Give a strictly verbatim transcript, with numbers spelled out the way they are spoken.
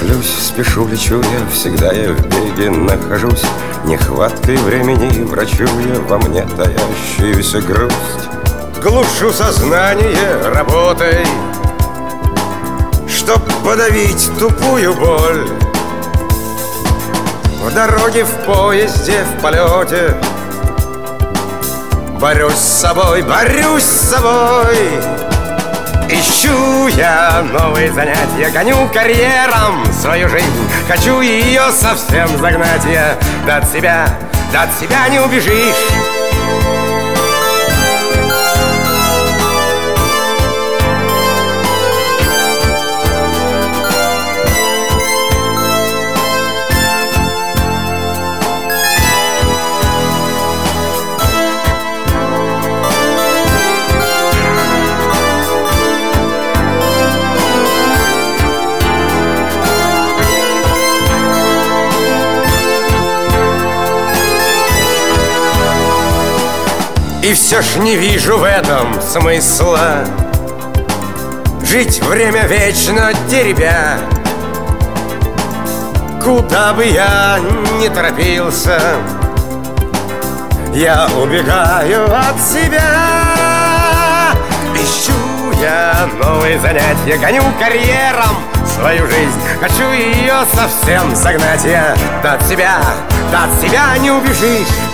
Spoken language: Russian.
тороплюсь, спешу, лечу я, всегда я в беге нахожусь. Нехваткой времени врачую я во мне таящуюся грусть. Глушу сознание работой, чтоб подавить тупую боль. В дороге, в поезде, в полете борюсь с собой, борюсь с собой. Ищу я новые занятия, гоню карьером свою жизнь. Хочу ее совсем загнать я. Да от себя, да от себя не убежишь. И все ж не вижу в этом смысла, жить время вечно теребя. Куда бы я ни торопился, я убегаю от себя. Ищу я новые занятия, гоню карьером свою жизнь. Хочу ее совсем загнать я. Да от себя, да от себя не убежишь.